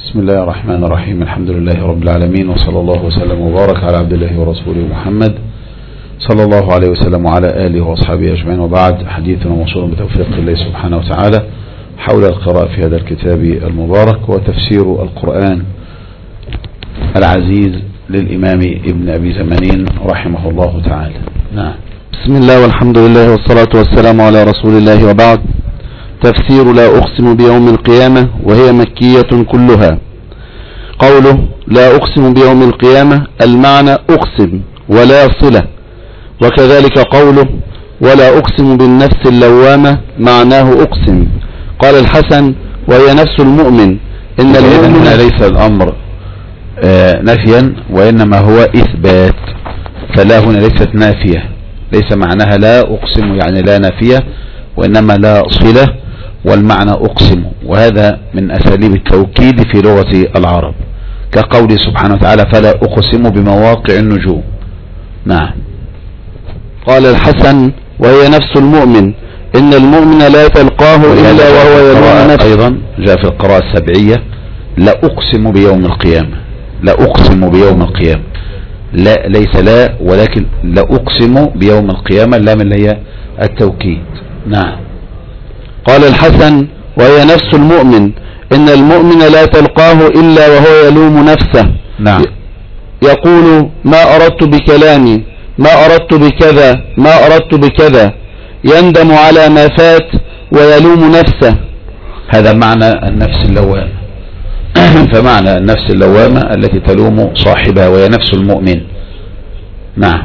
بسم الله الرحمن الرحيم. الحمد لله رب العالمين، وصلى الله وسلم وبارك على عبد الله ورسوله محمد صلى الله عليه وسلم وعلى آله وأصحابه أجمعين، وبعد. حديثنا موصول بتوفيق الله سبحانه وتعالى حول القراءة في هذا الكتاب المبارك وتفسير القرآن العزيز للإمام ابن أبي زمانين رحمه الله تعالى. نعم. بسم الله والحمد لله والصلاة والسلام على رسول الله، وبعد. تفسير لا أقسم بيوم القيامة، وهي مكية كلها. قوله لا أقسم بيوم القيامة، المعنى أقسم ولا صلة، وكذلك قوله ولا أقسم بالنفس اللوامة، معناه أقسم. قال الحسن وهي نفس المؤمن إن المؤمن ليس الأمر نفيا وإنما هو إثبات، فلا هنا ليست نافية، ليس معناها لا أقسم يعني لا نافية، وإنما لا صلة، والمعنى أقسم، وهذا من أساليب التوكيد في لغة العرب، كقوله سبحانه وتعالى فلا أقسم بمواقع النجوم. نعم. قال الحسن وهي نفس المؤمن إن المؤمن لا تلقاه إلا وهو يلوم نفسه. أيضا جاء في القراءة السبعية لا أقسم بيوم القيامة، لا أقسم بيوم القيامة، لا ليس لا، ولكن لا أقسم بيوم القيامة، اللام اللي هي التوكيد. نعم. قال الحسن وهي نفس المؤمن إن المؤمن لا تلقاه إلا وهو يلوم نفسه. نعم. يقول ما أردت بكلامي، ما أردت بكذا، ما أردت بكذا، يندم على ما فات ويلوم نفسه. هذا معنى النفس اللوامة. فمعنى النفس اللوامة التي تلوم صاحبها، وهي نفس المؤمن. نعم.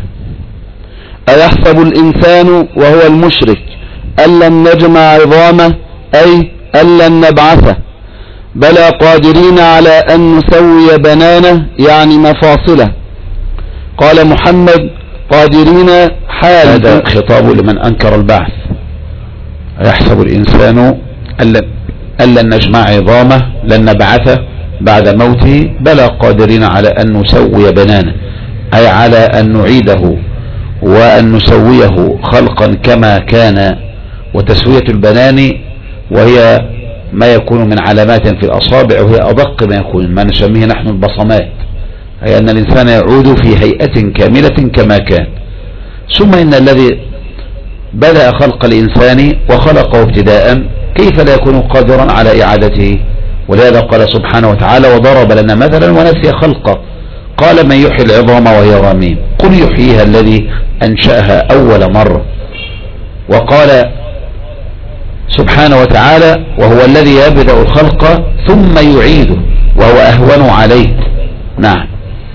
أيحسب الإنسان وهو المشرك أن لن نجمع عظامه، أي أن لن نبعثه، بلى قادرين على أن نسوي بنانه يعني مفاصله. قال محمد قادرين حال. هذا خطاب لمن أنكر البعث. أيحسب الإنسان أن لن نجمع عظامه، لن نبعثه بعد موته، بلى قادرين على أن نسوي بنانه، أي على أن نعيده وأن نسويه خلقا كما كان. وتسوية البنان وهي ما يكون من علامات في الأصابع، وهي أدق ما يكون، ما نسميه نحن البصمات، أي أن الإنسان يعود في هيئة كاملة كما كان. ثم إن الذي بدأ خلق الإنسان وخلقه ابتداء كيف لا يكون قادرا على إعادته؟ ولهذا قال سبحانه وتعالى وضرب لنا مثلا ونسي خلقه، قال من يحيي العظام وهي رميم، قل يحييها الذي أنشأها أول مرة. وقال سبحانه وتعالى وهو الذي يبدأ الخلق ثم يعيده وهو أهون عليه. نعم.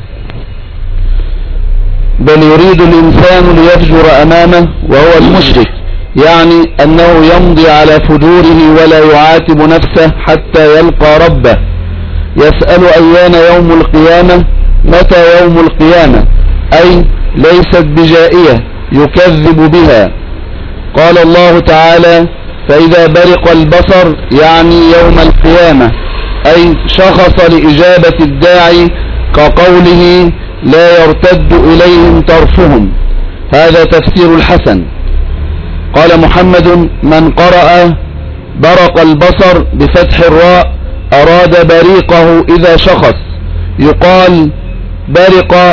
بل يريد الإنسان ليفجر أمامه وهو المشرك، يعني أنه يمضي على فجوره ولا يعاتب نفسه حتى يلقى ربه. يسأل أيان يوم القيامة، متى يوم القيامة، أي ليست بجائية يكذب بها. قال الله تعالى فإذا برق البصر يعني يوم القيامة، أي شخص لإجابة الداعي، كقوله لا يرتد إليهم طرفهم. هذا تفسير الحسن. قال محمد من قرأ برق البصر بفتح الراء أراد بريقه إذا شخص، يقال برق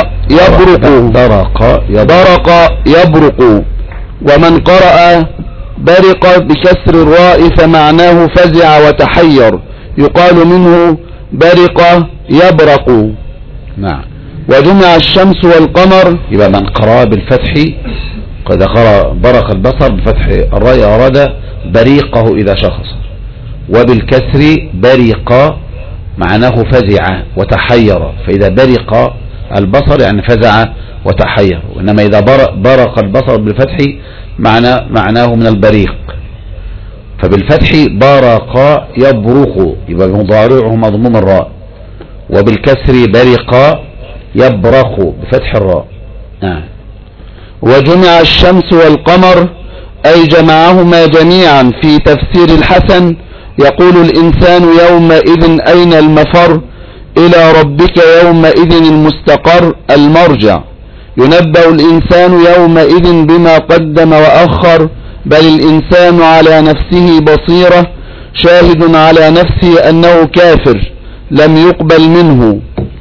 يبرق. ومن قرأ برق بكسر الراء فمعناه فزع وتحير، يقال منه برق يبرق. نعم. وجمع الشمس والقمر، يبقى من قرأ بالفتح قد قرأ برق البصر بفتح الراء أراد بريقه إذا شخص، وبالكسر برق معناه فزع وتحير، فإذا برق البصر يعني فزع وتحير، وإنما إذا برق البصر بالفتح معناه من البريق، فبالفتح برق يبرق يبقى مضارعه مضموم الراء، وبالكسر برق يبرق بفتح الراء. نعم. وجمع الشمس والقمر أي جمعهما جميعا في تفسير الحسن. يقول الإنسان يومئذ أين المفر، إلى ربك يومئذ المستقر المرجع. ينبأ الإنسان يومئذ بما قدم وأخر، بل الإنسان على نفسه بصيرة، شاهد على نفسه أنه كافر، لم يقبل منه.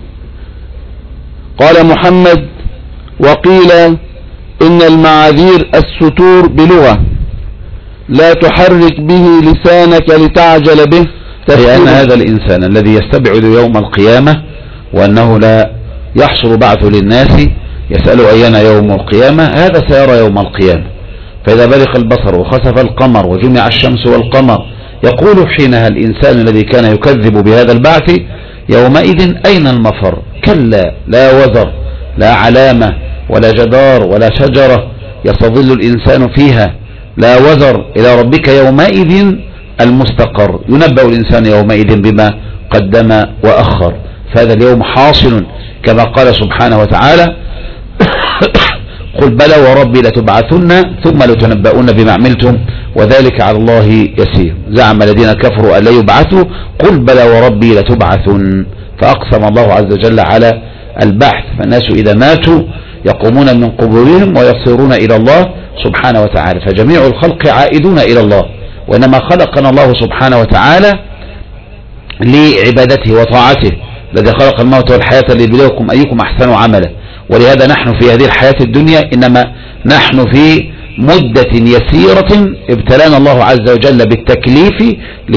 قال محمد: وقيل إن المعاذير الستور بلغة لا تحرك به لسانك لتعجل به، لأن هذا الإنسان الذي يستبعد يوم القيامة وأنه لا يحصل بعث للناس يسأل أيان يوم القيامة، هذا سيرى يوم القيامة. فإذا برق البصر وخسف القمر وجمع الشمس والقمر يقول حينها الإنسان الذي كان يكذب بهذا البعث: يومئذ أين المفر؟ كلا لا وزر، لا علامة ولا جدار ولا شجرة يستظل الإنسان فيها، لا وزر، إلى ربك يومئذ المستقر. ينبأ الإنسان يومئذ بما قدم وأخر. فهذا اليوم حاصل كما قال سبحانه وتعالى: قل بلى وربي لتبعثن ثم لتنبؤن بما عملتم وذلك على الله يسير. زعم الذين كفروا أن لا يبعثوا، قل بلى وربي لتبعثن. فأقسم الله عز وجل على البعث. فالناس إذا ماتوا يقومون من قبورهم ويصيرون إلى الله سبحانه وتعالى. فجميع الخلق عائدون إلى الله، وإنما خلقنا الله سبحانه وتعالى لعبادته وطاعته، الذي خلق الموت والحياة ليبلوكم أيكم أحسن عملا. ولهذا نحن في هذه الحياة الدنيا إنما نحن في مدة يسيرة ابتلانا الله عز وجل بالتكليف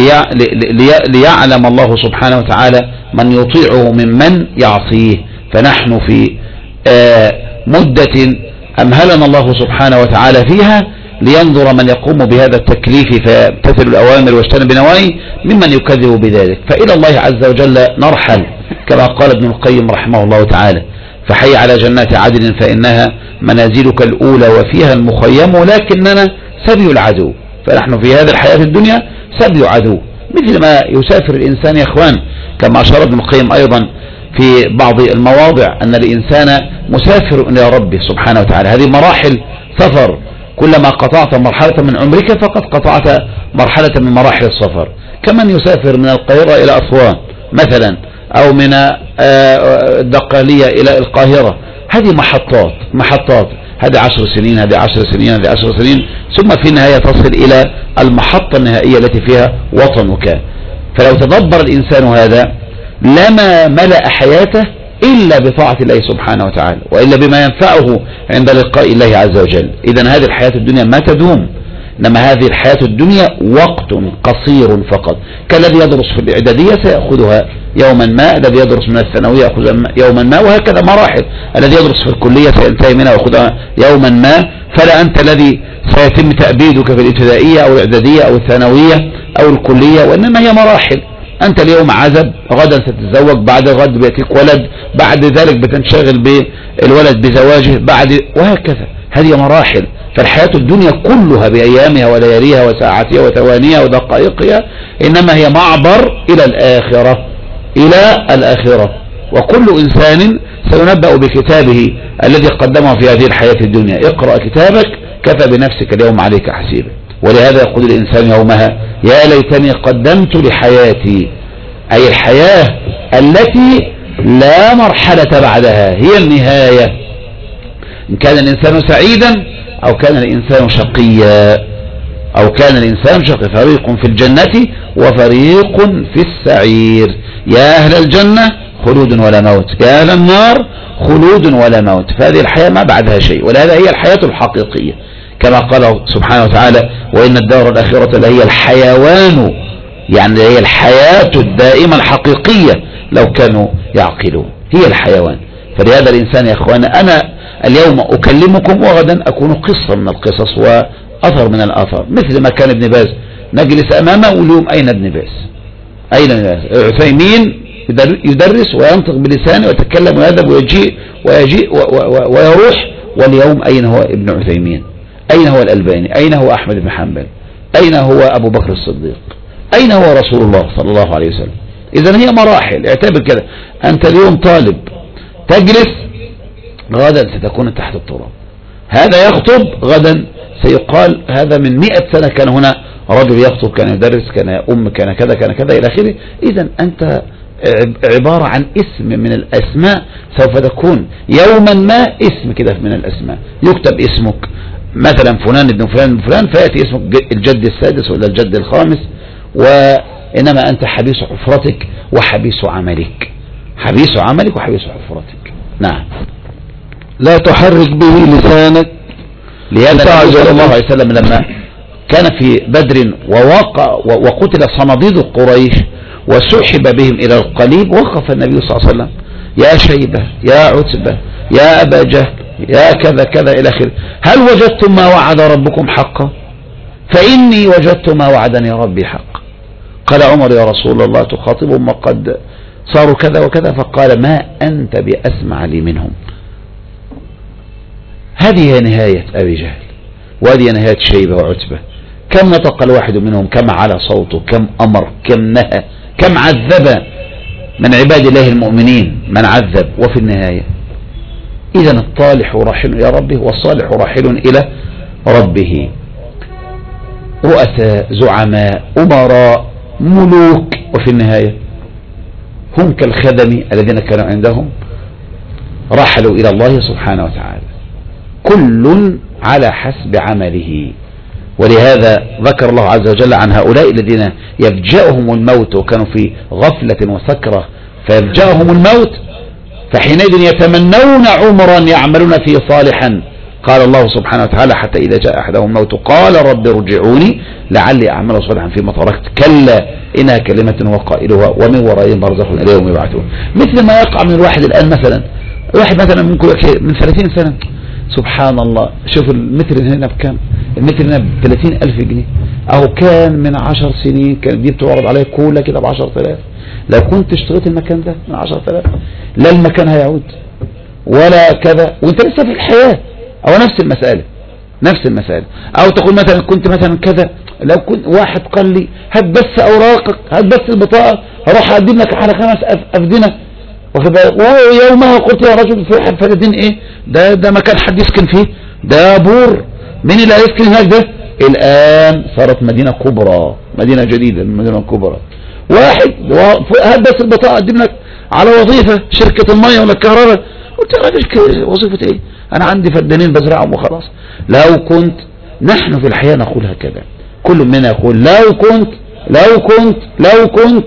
ليعلم الله سبحانه وتعالى من يطيعه ممن يعصيه. فنحن في مدة أمهلنا الله سبحانه وتعالى فيها لينظر من يقوم بهذا التكليف فيمتثل الأوامر ويجتنب النواهي ممن يكذب بذلك. فإلى الله عز وجل نرحل كما قال ابن القيم رحمه الله تعالى: فحي على جنات عدن فإنها منازلك الأولى وفيها المخيم لكننا سبي العدو. فنحن في هذه الحياة الدنيا سبي عدو، مثل ما يسافر الإنسان يا إخوان، كما أشار ابن القيم أيضا في بعض المواضع أن الإنسان مسافر إلى ربه سبحانه وتعالى. هذه مراحل سفر، كلما قطعت مرحلة من عمرك فقد قطعت مرحلة من مراحل السفر. كمن يسافر من القاهرة إلى أسوان مثلا، أو من الدقهلية إلى القاهرة. هذه محطات، هذه 10 سنين، هذه 10 سنين، هذه 10 سنين، ثم في النهاية تصل إلى المحطة النهائية التي فيها وطنك. فلو تدبر الإنسان هذا لما ملأ حياته إلا بطاعة الله سبحانه وتعالى، وإلا بما ينفعه عند لقاء الله عز وجل. إذن هذه الحياة الدنيا ما تدوم، إنما هذه الحياة الدنيا وقت قصير فقط. كالذي يدرس في الإعدادية سيأخذها يوما ما، الذي يدرس من الثانوية يأخذها يوما ما، وهكذا مراحل. الذي يدرس في الكلية سينتهي منها ويأخذها يوما ما. فلا أنت الذي سيتم تأبيدك في الابتدائية أو الإعدادية أو الثانوية أو الكلية، وإنما هي مراحل. أنت اليوم عزب، غدا ستتزوج، بعد الغد بيأتيك ولد، بعد ذلك بتنشغل بالولد بزواجه، بعد وهكذا. هذه مراحل. فالحياة الدنيا كلها بأيامها ولياليها وساعاتها وثوانيها ودقائقها إنما هي معبر إلى الآخرة. وكل إنسان سينبأ بكتابه الذي قدمه في هذه الحياة الدنيا. اقرأ كتابك كفى بنفسك اليوم عليك حسيبا. ولهذا يقول الإنسان يومها: يا ليتني قدمت لحياتي، أي الحياة التي لا مرحلة بعدها، هي النهاية. إن كان الإنسان سعيدا أو كان الإنسان شقيا، فريق في الجنة وفريق في السعير. يا أهل الجنة خلود ولا موت، يا أهل النار خلود ولا موت. فهذه الحياة ما بعدها شيء، ولهذا هي الحياة الحقيقية كما قال سبحانه وتعالى: وإن الدار الآخرة لهي الحيوان، يعني هي الحياة الدائمة الحقيقية لو كانوا يعقلون، هي الحيوان. فلهذا الإنسان يا أخوانا، أنا اليوم أكلمكم وغدا أكون قصة من القصص وأثر من الآثار، مثل ما كان ابن باز نجلس أمامه واليوم أين ابن باز؟ أين ابن باز؟ عثيمين يدرس وينطق بلسانه ويتكلم ويذهب ويجيء ويروح، واليوم أين هو ابن عثيمين؟ أين هو الألباني؟ أين هو أحمد بن حنبل؟ أين هو أبو بكر الصديق؟ أين هو رسول الله صلى الله عليه وسلم؟ إذن هي مراحل. اعتبر كده، أنت اليوم طالب تجلس، غدا ستكون تحت التراب. هذا يخطب، غدا سيقال هذا من 100 سنة كان هنا رجل يخطب، كان يدرس، كان يؤم، كان كذا كان كذا إلى آخره. إذن أنت عبارة عن اسم من الأسماء، سوف تكون يوما ما اسم كده من الأسماء، يكتب اسمك مثلا فلان ابن فلان ابن فلان، فيأتي اسمك الجد السادس ولا الجد الخامس، إنما أنت حبيس حفرتك وحبيس عملك، حبيس عملك وحبيس حفرتك. نعم. لا تحرك به لسانك. لهذا النبي صلى الله عليه وسلم لما كان في بدر وقتل صناديد قريش وسحب بهم إلى القليب، وقف النبي صلى الله عليه وسلم: يا شيبة، يا عتبة، يا أبا جهل، يا كذا كذا إلى آخره، هل وجدتم ما وعد ربكم حقا؟ فإني وجدت ما وعدني ربي حقا. قال عمر: يا رسول الله تخاطبهم وقد صاروا كذا وكذا؟ فقال: ما أنت بأسمع لي منهم. هذه نهاية أبي جهل، وهذه نهاية شيبة وعتبة. كم نطق الواحد منهم، كم على صوته، كم أمر، كم نهى، كم عذب من عباد الله المؤمنين من عذب. وفي النهاية إذن الطالح راحل إلى ربه والصالح راحل إلى ربه. رؤساء، زعماء، أمراء، ملوك، وفي النهاية هم كالخدم الذين كانوا عندهم رحلوا إلى الله سبحانه وتعالى، كل على حسب عمله. ولهذا ذكر الله عز وجل عن هؤلاء الذين يفجأهم الموت وكانوا في غفلة وسكرة فيفجأهم الموت، فحينئذ يتمنون عمرا يعملون فيه صالحا. قال الله سبحانه وتعالى: حتى إذا جاء أحدهم الموت قال رب ارجعوني لعلي أعمل صالحا فيما تركت كلا إنها كلمة هو قائلها ومن ورائهم برزخ إلى يوم يبعثون. مثل ما يقع من الواحد الآن، مثلا واحد مثلا من 30 سنة، سبحان الله، شوف المتر هنا بكام؟ المتر هنا ب30,000 جنيه، أو كان من 10 سنين كان دي بتعرض عليه كولا كده ب10,000. لو كنت اشتريت المكان ده من 10,000 لا المكان هيعود ولا كذا، وانت لسه في الحياة. او نفس المسألة. او تقول مثلا كنت مثلا كذا، لو كنت واحد قال لي هات بس اوراقك، هات بس البطاقة، هروح اقدم لك على 5 أفدنة، ويومها قلت يا رجل في فلدين ايه ده مكان حد يسكن فيه، ده بور، مين اللي هيسكن هناك ده؟ الان صارت مدينة كبرى، مدينة جديدة، المدينة الكبرى. واحد هات بس البطاقة اقدم لك على وظيفة شركة المية ولا الكهرباء. قلت يا راجل وظيفة ايه؟ انا عندي فدانين بزرعهم وخلاص. لو كنت، نحن في الحياة نقول هكذا، كل منا يقول لو كنت.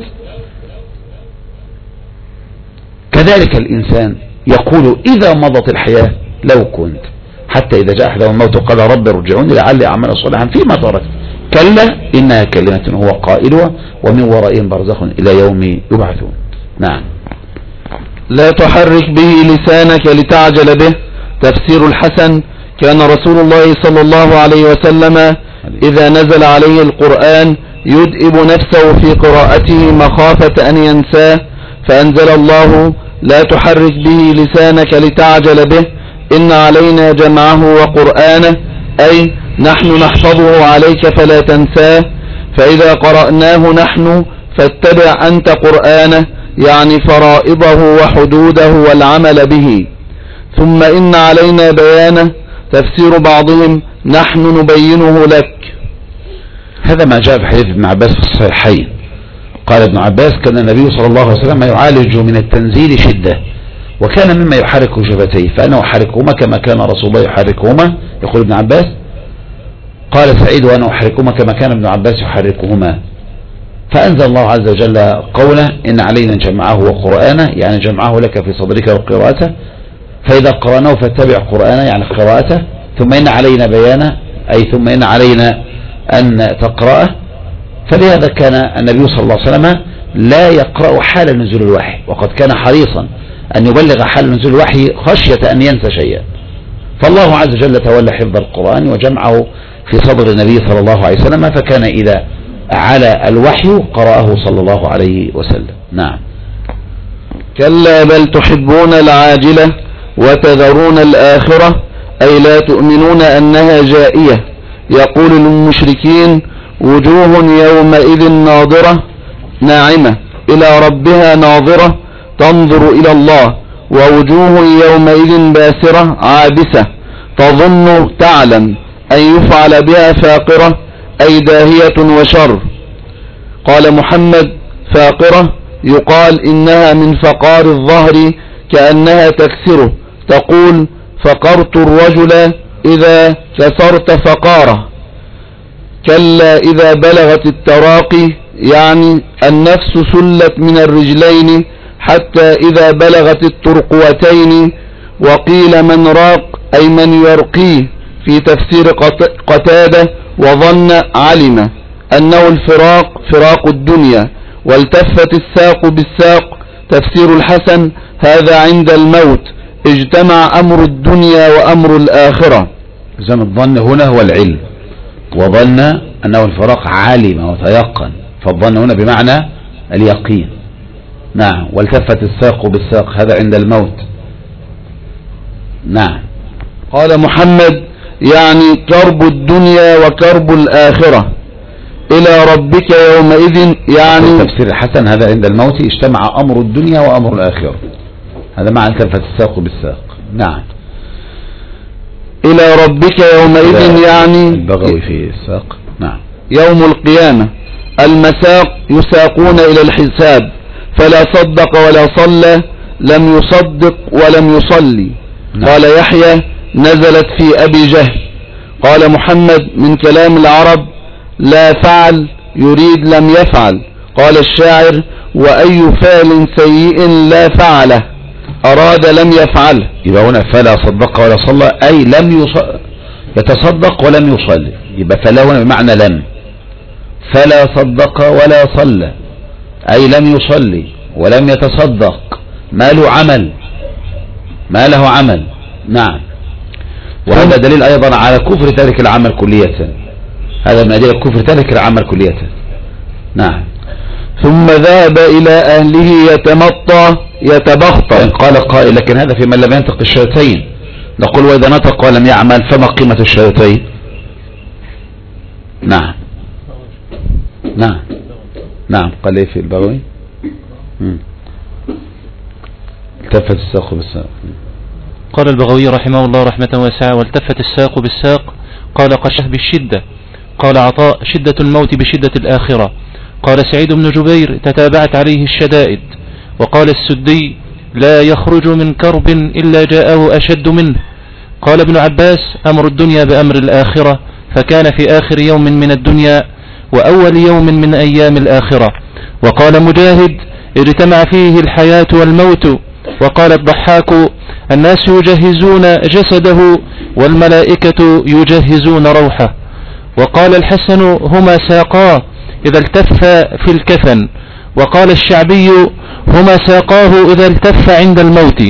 كذلك الإنسان يقول إذا مضت الحياة لو كنت، حتى إذا جاء أحدهم الموت قال رب ارجعوني لعلي أعمل صالحا فيما تركت كلا إنها كلمة هو قائلها ومن ورائهم برزخ إلى يوم يبعثون. نعم. لا تحرك به لسانك لتعجل به. تفسير الحسن: كان رسول الله صلى الله عليه وسلم إذا نزل عليه القرآن يدئب نفسه في قراءته مخافة أن ينساه، فأنزل الله: لا تحرك به لسانك لتعجل به إن علينا جمعه وقرآنه، أي نحن نحفظه عليك فلا تنساه، فإذا قرأناه نحن فاتبع أنت قرآنه، يعني فرائضه وحدوده والعمل به، ثم إن علينا بيانه. تفسير بعضهم: نحن نبينه لك. هذا ما جاء في حديث ابن عباس في الصحيحين. قال ابن عباس: كان النبي صلى الله عليه وسلم يعالج من التنزيل شدة، وكان مما يحرك شفتيه، فأنا أحركهما كما كان رسول الله يحركهما. يقول ابن عباس: قال سعيد: وأنا أحركهما كما كان ابن عباس يحركهما. فأنزل الله عز وجل قوله: إن علينا جمعه وقرآنه، يعني جمعه لك في صدرك وقراءته، فإذا قرأناه فاتبع قرآنه يعني قراءته، ثم إن علينا بيانه، أي ثم إن علينا أن تقرأه. فلهذا كان النبي صلى الله عليه وسلم لا يقرأ حال نزول الوحي، وقد كان حريصا أن يبلغ حال نزول الوحي خشية أن ينسى شيئا. فالله عز وجل تولى حفظ القرآن وجمعه في صدر النبي صلى الله عليه وسلم، فكان إذا على الوحي قرأه صلى الله عليه وسلم. نعم. كلا بل تحبون العاجلة وتذرون الآخرة، أي لا تؤمنون أنها جائية. يقول للمشركين: وجوه يومئذ ناظرة ناعمة إلى ربها ناظرة تنظر إلى الله، ووجوه يومئذ باسرة عابسة تظن تعلم أن يفعل بها فاقرة، أي داهية وشر. قال محمد: فاقرة يقال إنها من فقار الظهر كأنها تكسره، تقول: فقرت الرجل إذا كسرت فقاره. كلا إذا بلغت التراقي يعني النفس سلت من الرجلين حتى إذا بلغت الترقوتين. وقيل من راق أي من يرقيه في تفسير قتادة، وظن علم أنه الفراق فراق الدنيا. والتفت الساق بالساق تفسير الحسن هذا عند الموت اجتمع أمر الدنيا وأمر الآخرة. إذن الظن هنا هو العلم، وظن أنه الفراق علم وتيقن، فالظن هنا بمعنى اليقين. نعم. والتفت الساق بالساق هذا عند الموت. نعم. قال محمد يعني كرب الدنيا وكرب الآخرة إلى ربك يومئذ، يعني تفسير الحسن هذا عند الموت اجتمع أمر الدنيا وأمر الآخرة، هذا معنى التفت الساق بالساق. نعم. إلى ربك يومئذ يعني البغوي في الساق. نعم. يوم القيامة. المساق يساقون إلى الحساب، فلا صدق ولا صلى، لم يصدق ولم يصلي. نعم. قال يحيى نزلت في أبي جهل. قال محمد من كلام العرب لا فعل يريد لم يفعل. قال الشاعر وأي فعل سيء لا فعله أراد لم يفعله. يبقى هنا فلا صدق ولا صلى أي لم يتصدق ولم يصلي، يبقى فلا هنا بمعنى لم. فلا صدق ولا صلى أي لم يصلي ولم يتصدق، ما له عمل. نعم. وهذا دليل أيضا على كفر تارك العمل كلية، هذا من أدلة كفر تارك العمل كلية. نعم. ثم ذهب إلى أهله يتمطى يتبختر. قال قائل لكن هذا في من لم ينطق الشهادتين، نقول وإذا نطق ولم يعمل فما قيمة الشهادتين؟ نعم. نعم. نعم. قال ايه في البغوي؟ التفت الساق بالساق. قال البغوي رحمه الله رحمة واسعة والتفت الساق بالساق. قال قشه بالشدة. قال عطاء شدة الموت بشدة الآخرة. قال سعيد بن جبير تتابعت عليه الشدائد. وقال السدي لا يخرج من كرب إلا جاءه أشد منه. قال ابن عباس أمر الدنيا بأمر الآخرة، فكان في آخر يوم من الدنيا وأول يوم من أيام الآخرة. وقال مجاهد اجتمع فيه الحياة والموت. وقال الضحاك الناس يجهزون جسده والملائكة يجهزون روحه. وقال الحسن هما ساقاه إذا التف في الكفن. وقال الشعبي هما ساقاه إذا التف عند الموت.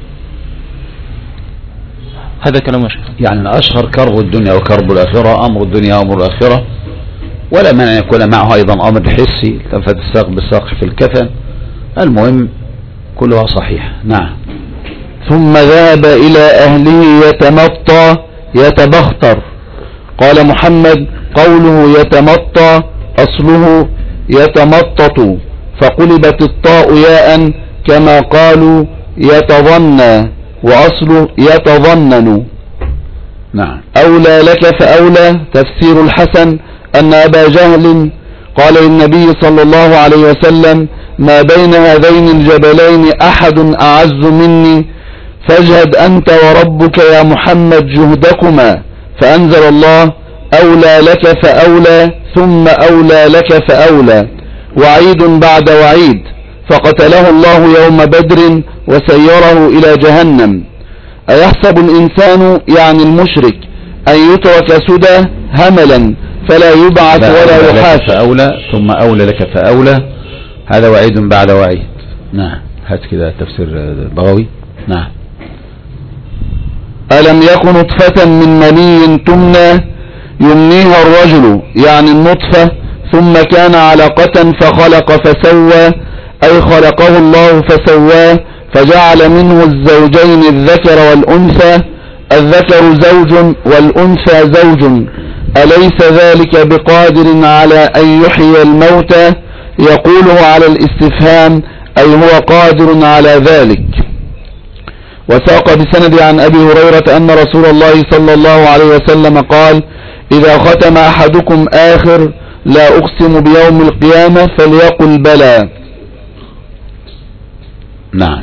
هذا كلام أشهر، يعني أشهر كرب الدنيا وكرب الآخرة، أمر الدنيا وأمر الآخرة، ولا مانع أن يكون معه أيضا أمر حسي، التفت الساق بالساق في الكفن. المهم كلها صحيح. نعم. ثم ذهب إلى أهله يتمطى يتبختر. قال محمد قوله يتمطى أصله يتمطط، فقلبت الطاء ياء كما قالوا يتظنى، وأصله يتظنن. نعم. أولى لك فأولى تفسير الحسن أن أبا جهل قال للنبي صلى الله عليه وسلم ما بين هذين الجبلين أحد أعز مني، فاجهد أنت وربك يا محمد جهدكما. فأنزل الله أولى لك فأولى ثم أولى لك فأولى، وعيد بعد وعيد. فقتله الله يوم بدر وسيره إلى جهنم. أيحسب الإنسان يعني المشرك أن يترك سدى هملا فلا يبعث ولا يحاسب؟ فأولى ثم أولى لك فأولى، هذا وعيد بعد وعيد. نعم. هات كده تفسير البغوي. نعم. ألم يكن نطفة من مني تمنى يمنيها الرجل يعني النطفة، ثم كان علقة فخلق فسوى، أي خلقه الله فسواه فجعل منه الزوجين الذكر والأنثى. الذكر زوج والأنثى زوج، أليس ذلك بقادر على أن يحيي الموتى؟ يقوله على الاستفهام أي هو قادر على ذلك. وساق بسند عن أبي هريرة أن رسول الله صلى الله عليه وسلم قال إذا ختم أحدكم آخر لا أقسم بيوم القيامة فليقل بلى. نعم.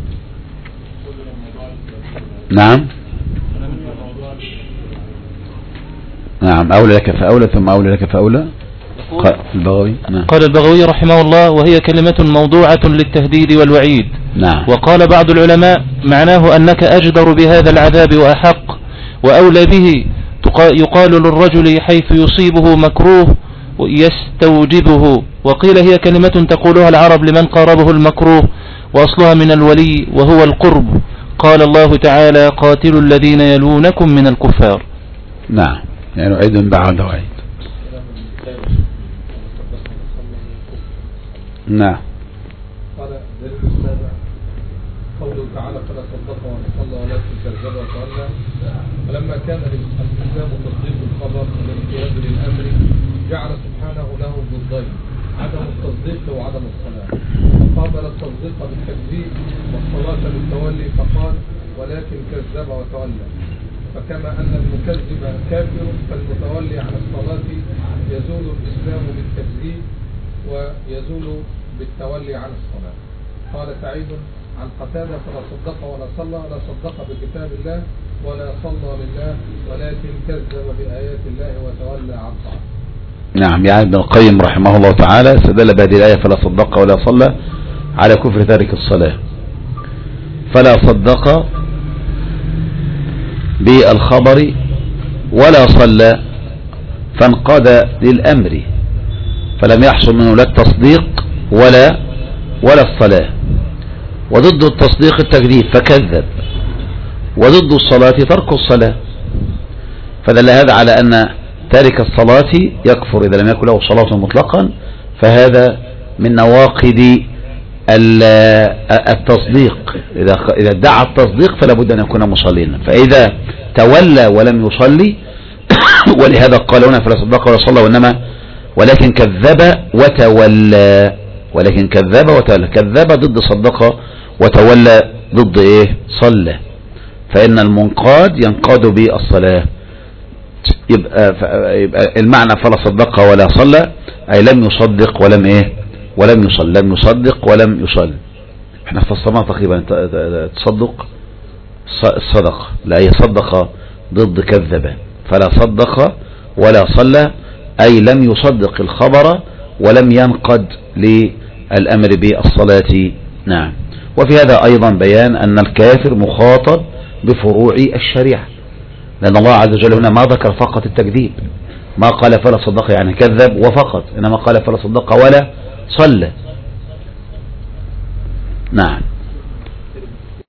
نعم. نعم. أولى لك فأولى ثم أولى لك فأولى. البغوي. نعم. قال البغوي رحمه الله: وهي كلمة موضوعة للتهديد والوعيد. نعم. وقال بعض العلماء: معناه أنك أجدر بهذا العذاب وأحق وأولى به. يقال للرجل حيث يصيبه مكروه يستوجبه. وقيل هي كلمة تقولها العرب لمن قاربه المكروه، وأصلها من الولي وهو القرب. قال الله تعالى: قاتلوا الذين يلونكم من الكفار. نعم، يعني عيد بعد عيد. نعم. قال ذلك السابع قوله تعالى: فلا صدق وصلى ولكن كذب وتولى. فلما كان الالتزام تصديق الخبر والانقياد للامر جعل سبحانه له ضدين: عدم التصديق وعدم الصلاه. فقابل التصديق بالتكذيب والصلاه بالتولي فقال: ولكن كذب وتولى. فكما ان المكذب كافر فالمتولي عن الصلاه يزول الاسلام بالتكذيب ويزول بالتولي عن الصلاة. قال سعيد عن قتادة: فلا صدق ولا صلى، لا صدق بكتاب الله ولا صلى لله ولكن كذب بآيات الله وتولى عن طاعته. نعم، يعني ابن القيم رحمه الله تعالى استدل بهذه الآية فلا صدق ولا صلى على كفر تارك الصلاة. فلا صدق بالخبر ولا صلى فانقاد للأمر، فلم يحصل منه لا التصديق ولا الصلاة. وضد التصديق التكذيب فكذب، وضد الصلاة ترك الصلاة. فدل هذا على أن تارك الصلاة يكفر إذا لم يكن له صلاة مطلقا، فهذا من نواقض التصديق. إذا ادعى التصديق فلا بد أن يكون مصليا. فإذا تولى ولم يصلي ولهذا قال هنا فلا صدق ولا صلى وإنما ولكن كذب وتولى. ولكن كذب وتولى، كذب ضد صدق، وتولى ضد ايه؟ صلى. فإن المنقاد ينقاد بالصلاة. يبقى المعنى فلا صدق ولا صلى أي لم يصدق ولم ايه؟ ولم يصل. لم يصدق ولم يصل. احنا فصلنا تقريبا تصدق الصدق، لا يصدق ضد كذب. فلا صدق ولا صلى أي لم يصدق الخبر ولم ينقد للأمر بالصلاة. نعم. وفي هذا أيضا بيان أن الكافر مخاطب بفروع الشريعة، لأن الله عز وجل هنا ما ذكر فقط التكذيب، ما قال فلا صدق يعني كذب وفقط، إنما قال فلا صدق ولا صلى. نعم.